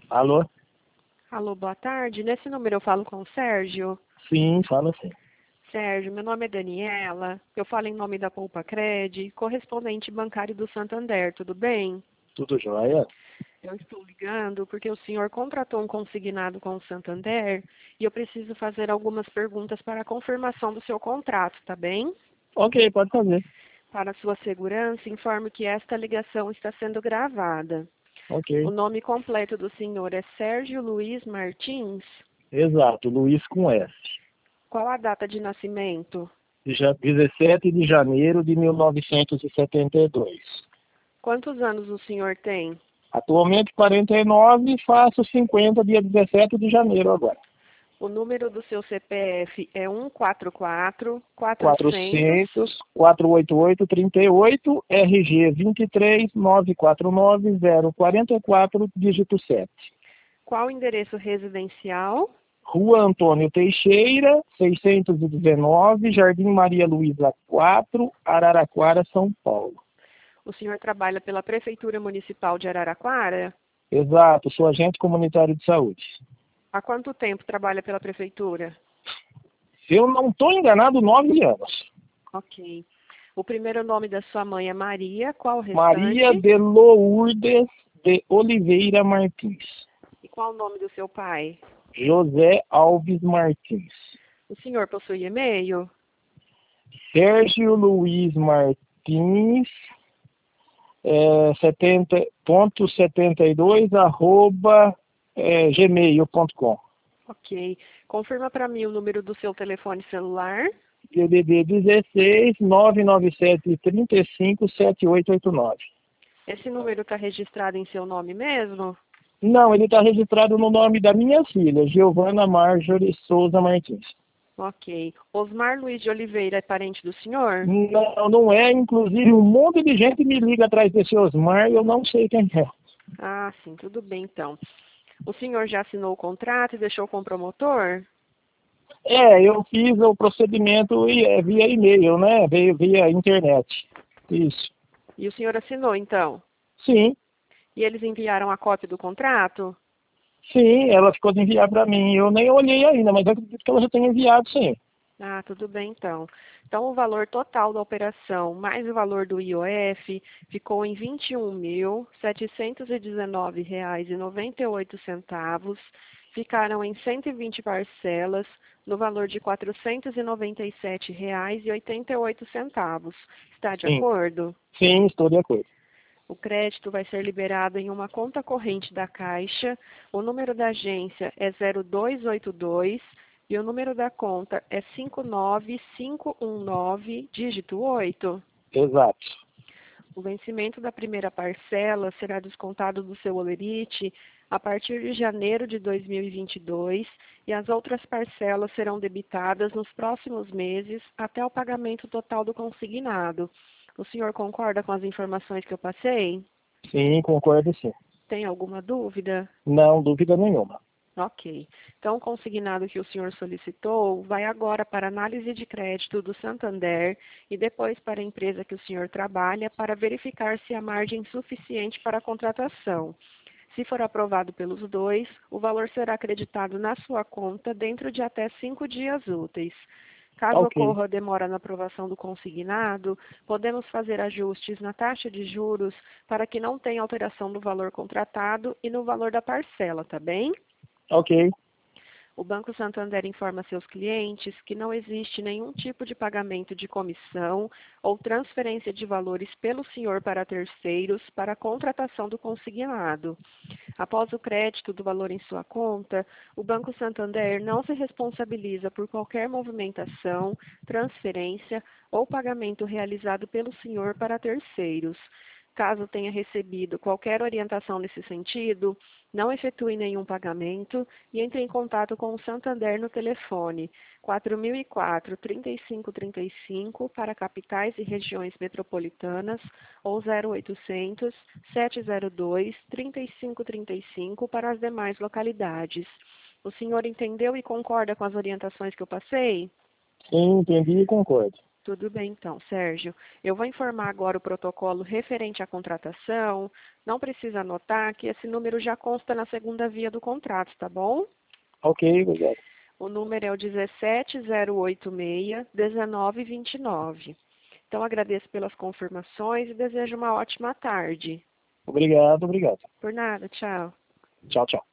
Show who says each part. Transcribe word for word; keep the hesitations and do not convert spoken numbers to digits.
Speaker 1: Alô?
Speaker 2: Alô, boa tarde. Nesse número eu falo com o Sérgio.
Speaker 1: Sim, fala sim.
Speaker 2: Sérgio, meu nome é Daniela. Eu falo em nome da Poupa Cred, correspondente bancário do Santander. Tudo bem?
Speaker 1: Tudo jóia?
Speaker 2: Eu estou ligando porque o senhor contratou um consignado com o Santander e eu preciso fazer algumas perguntas para a confirmação do seu contrato, tá bem?
Speaker 1: Ok, pode fazer.
Speaker 2: Para sua segurança, informo que esta ligação está sendo gravada. O
Speaker 1: Ok.
Speaker 2: nome completo do senhor é Sérgio Luiz Martins.
Speaker 1: Exato, Luiz com S.
Speaker 2: Qual a data de nascimento?
Speaker 1: Já dezessete de janeiro de mil novecentos e setenta e dois.
Speaker 2: Quantos anos o senhor tem?
Speaker 1: Atualmente quarenta e nove, faço cinquenta dia dezessete de janeiro agora.
Speaker 2: O número do seu C P F é um quatro quatro, quatrocentos.
Speaker 1: quatrocentos, quatrocentos e oitenta e oito, trinta e oito, R G vinte e três, novecentos e quarenta e nove, zero quarenta e quatro, dígito sete.
Speaker 2: Qual o endereço residencial?
Speaker 1: Rua Antônio Teixeira, seiscentos e dezenove, Jardim Maria Luísa quatro, Araraquara, São Paulo.
Speaker 2: O senhor trabalha pela Prefeitura Municipal de Araraquara?
Speaker 1: Exato, sou agente comunitário de saúde.
Speaker 2: Há quanto tempo trabalha pela Prefeitura?
Speaker 1: Se eu não estou enganado, nove anos.
Speaker 2: Ok. O primeiro nome da sua mãe é Maria, qual o
Speaker 1: Maria
Speaker 2: restante?
Speaker 1: de Lourdes de Oliveira Martins.
Speaker 2: E qual o nome do seu pai?
Speaker 1: José Alves Martins.
Speaker 2: O senhor possui e-mail?
Speaker 1: Sérgio Luiz Martins, é, setenta ponto setenta e dois, arroba é, gmail ponto com.
Speaker 2: Ok. Confirma para mim o número do seu telefone celular.
Speaker 1: D D D dezesseis, nove nove sete, trinta e cinco, sete oito oito nove.
Speaker 2: Esse número está registrado em seu nome mesmo?
Speaker 1: Não, ele está registrado no nome da minha filha, Giovana Marjorie Souza Martins.
Speaker 2: Ok. Osmar Luiz de Oliveira é parente do senhor?
Speaker 1: Não, não é. Inclusive, um monte de gente me liga atrás desse Osmar e eu não sei quem é.
Speaker 2: Ah, sim, tudo bem então. O senhor já assinou o contrato e deixou com o promotor?
Speaker 1: É, eu fiz o procedimento via e-mail, né? Veio via internet. Isso.
Speaker 2: E o senhor assinou então?
Speaker 1: Sim,
Speaker 2: E eles enviaram a cópia do contrato?
Speaker 1: sim, ela ficou de enviar para mim. Eu nem olhei ainda, mas eu acredito que ela já tenha enviado, sim.
Speaker 2: Ah, tudo bem então. Então o valor total da operação mais o valor do I O F ficou em vinte e um mil, setecentos e dezenove reais e noventa e oito centavos. Ficaram em cento e vinte parcelas no valor de quatrocentos e noventa e sete reais e oitenta e oito centavos. Está de
Speaker 1: Sim,
Speaker 2: acordo?
Speaker 1: sim, estou de acordo.
Speaker 2: O crédito vai ser liberado em uma conta corrente da Caixa. O número da agência é zero dois oito dois e o número da conta é cinco nove cinco um nove, dígito oito.
Speaker 1: Exato.
Speaker 2: O vencimento da primeira parcela será descontado do seu holerite a partir de janeiro de dois mil e vinte e dois e as outras parcelas serão debitadas nos próximos meses até o pagamento total do consignado. O senhor concorda com as informações que eu passei?
Speaker 1: Sim, concordo sim.
Speaker 2: Tem alguma dúvida?
Speaker 1: Não, dúvida nenhuma.
Speaker 2: Ok. Então, o consignado que o senhor solicitou vai agora para análise de crédito do Santander e depois para a empresa que o senhor trabalha para verificar se há margem suficiente para a contratação. Se for aprovado pelos dois, o valor será acreditado na sua conta dentro de até cinco dias úteis. Caso
Speaker 1: Ok,
Speaker 2: ocorra demora na aprovação do consignado, podemos fazer ajustes na taxa de juros para que não tenha alteração no valor contratado e no valor da parcela, tá bem?
Speaker 1: ok,
Speaker 2: O Banco Santander informa seus clientes que não existe nenhum tipo de pagamento de comissão ou transferência de valores pelo senhor para terceiros para a contratação do consignado. Após o crédito do valor em sua conta, o Banco Santander não se responsabiliza por qualquer movimentação, transferência ou pagamento realizado pelo senhor para terceiros. Caso tenha recebido qualquer orientação nesse sentido, não efetue nenhum pagamento e entre em contato com o Santander no telefone quatro mil e quatro, trinta e cinco trinta e cinco para capitais e regiões metropolitanas ou zero oitocentos, sete zero dois, trinta e cinco trinta e cinco para as demais localidades. O senhor entendeu e concorda com as orientações que eu passei?
Speaker 1: sim, entendi e concordo.
Speaker 2: Tudo bem, então, Sérgio. Eu vou informar agora o protocolo referente à contratação. Não precisa anotar que esse número já consta na segunda via do contrato, tá bom?
Speaker 1: Ok, obrigado.
Speaker 2: O número é o dezessete zero oito seis, dezenove vinte e nove. Então, agradeço pelas confirmações e desejo uma ótima tarde.
Speaker 1: Obrigado, obrigado.
Speaker 2: Por nada, tchau.
Speaker 1: Tchau, tchau.